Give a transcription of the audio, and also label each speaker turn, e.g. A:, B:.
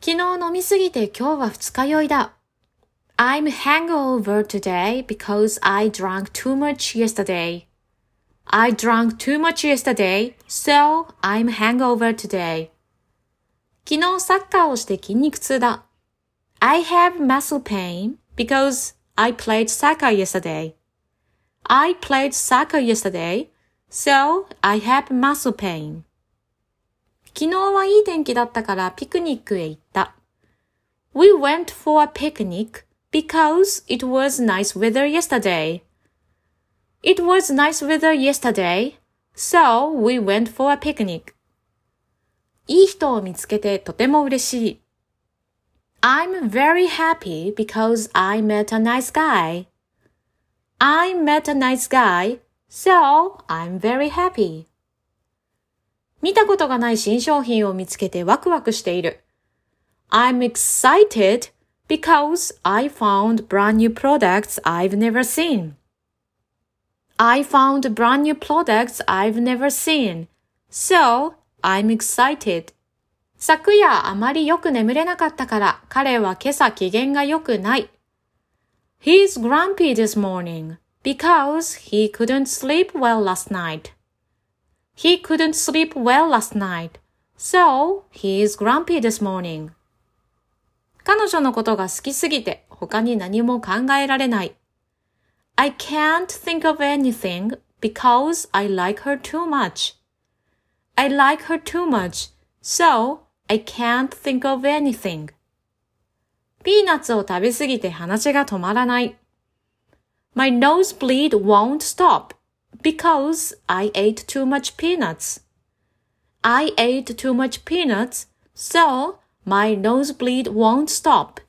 A: 昨日飲みすぎて今日は二日酔いだ。I'm hangover today because I drank too much yesterday. I drank too much yesterday, so I'm hangover today. 昨日サッカーをして筋肉痛だ。I have muscle pain because I played soccer yesterday. I played soccer yesterday, so I have muscle pain. 昨日はいい天気だったからピクニックへ行った。We went for a picnic because it was nice weather yesterday. It was nice weather yesterday, so we went for a picnic. いい人を見つけてとても嬉しい。I'm very happy because I met a nice guy. I met a nice guy, so I'm very happy. 見たことがない新商品を見つけてワクワクしている。I'm excited because I found brand new products I've never seen. I found brand new products I've never seen, so I'm excited. 昨夜あまりよく眠れなかったから彼は今朝機嫌が良くない。He's grumpy this morning because he couldn't sleep well last night. He couldn't sleep well last night, so he is grumpy this morning. 彼女のことが好きすぎて他に何も考えられない。I can't think of anything because I like her too much. I like her too much, so I can't think of anything. ピーナッツを食べすぎて話が止まらない。My nosebleed won't stop because I ate too much peanuts. I ate too much peanuts, so my nosebleed won't stop.